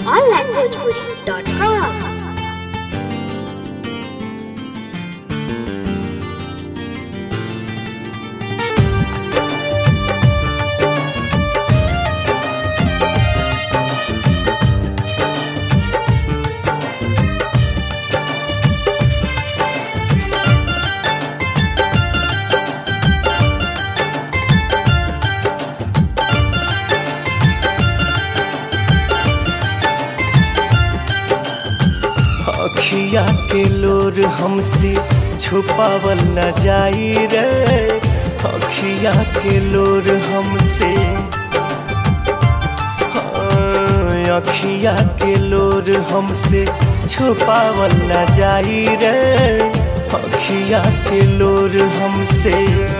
onlinebhojpuri.com। अखिया के लोर हमसे छुपावल न जाई रे। अखिया के लोर हमसे अखिया के लोर हमसे छुपावल न जाई रे। अखिया के लोर हमसे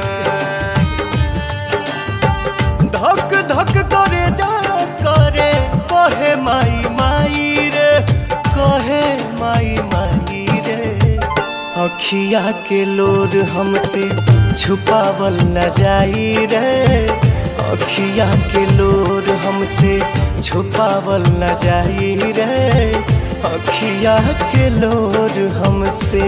धक धक करे जा करे कहे माई माई रे, कहे माई माई रे। अखिया के लोर हमसे छुपावल न जाई रे। अखिया के लोर हमसे छुपावल न जाई रे। अखिया के लोर हमसे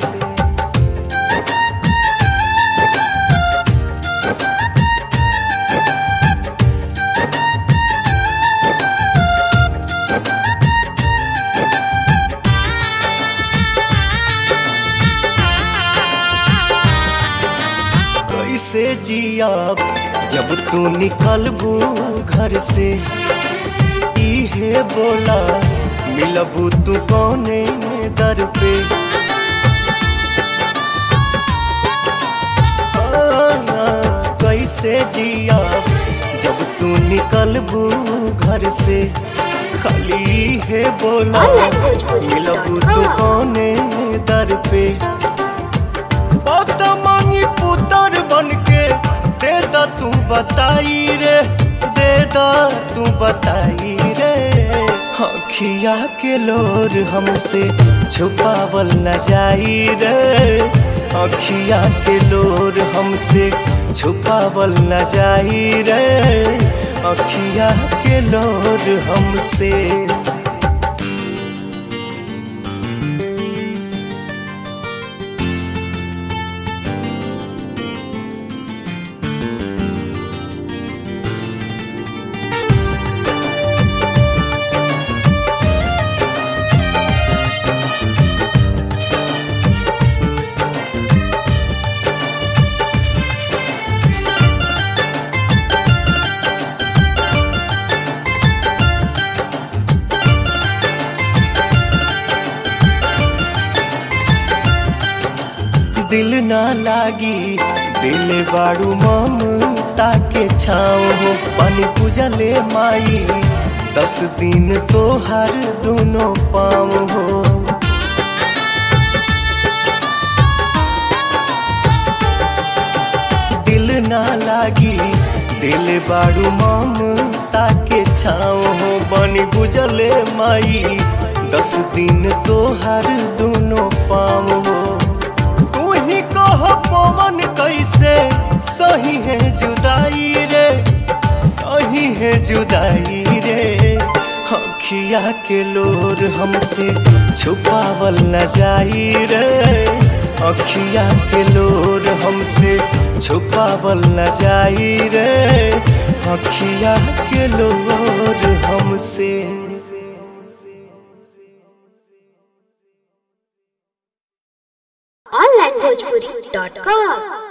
कैसे जियाब जब तू निकलबू घर से। इहे बोला मिलबू तू कौने दर पे। कैसे जियाब जब तू निकलबू घर से। खाली इहे बोला मिलबू तू कौने दर पे। मांगी पुतर बन के दे दा तू बताई रे, दे दा तू बताई रे। अखिया के लोर हमसे छुपावल न जाई रे। अखिया के लोर हमसे छुपावल न जाई रे। अखिया के लोर हमसे दिल ना लागी दिल बाड़ू ममता के छाँव हो। पानी पूजले माई 10 दिन तो हर दोनों पाँव हो। दिल ना लागी दिल बाड़ू ममता के छाँव हो। पानी पूजले माई 10 दिन तो हर दोनों पाँव हो। पवन कैसे सही है जुदाई रे, सही है जुदाई रे। अखिया के लोर हमसे छुपावल न जाई रे। अखिया के लोर हमसे छुपावल न जाई रे। अखिया के लोर हमसे onlinebhojpuri.com।